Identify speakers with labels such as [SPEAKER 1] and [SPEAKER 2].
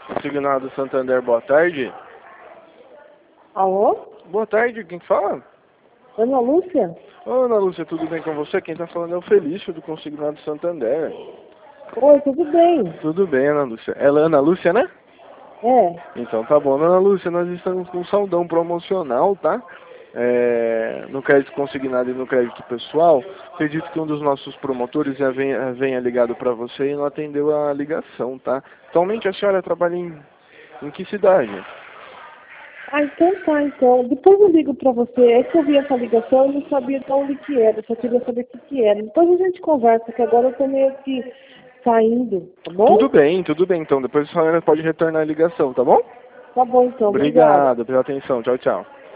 [SPEAKER 1] Consignado Santander, boa tarde.
[SPEAKER 2] Alô?
[SPEAKER 1] Boa tarde, quem que fala?
[SPEAKER 2] Ana Lúcia?
[SPEAKER 1] Ô, Ana Lúcia, tudo bem com você? Quem tá falando é o Felício, do Consignado Santander.
[SPEAKER 2] Oi, tudo bem?
[SPEAKER 1] Tudo bem, Ana Lúcia. Ela é Ana Lúcia, né?
[SPEAKER 2] É.
[SPEAKER 1] Então tá bom. Ana Lúcia, nós estamos com um saldão promocional, tá? No crédito consignado e no crédito pessoal. Acredito que um dos nossos promotores já venha ligado para você e não atendeu a ligação, tá? Atualmente a senhora trabalha em que cidade?
[SPEAKER 2] Ah, então tá, então. Depois eu ligo pra você. É que eu vi essa ligação e não sabia de onde que era. Eu só queria saber o que era. Depois a gente conversa, que agora eu tô meio que saindo, tá bom?
[SPEAKER 1] Tudo bem. Então depois a senhora pode retornar a ligação, tá bom?
[SPEAKER 2] Tá bom, então. Obrigada.
[SPEAKER 1] Obrigado pela atenção. Tchau, tchau.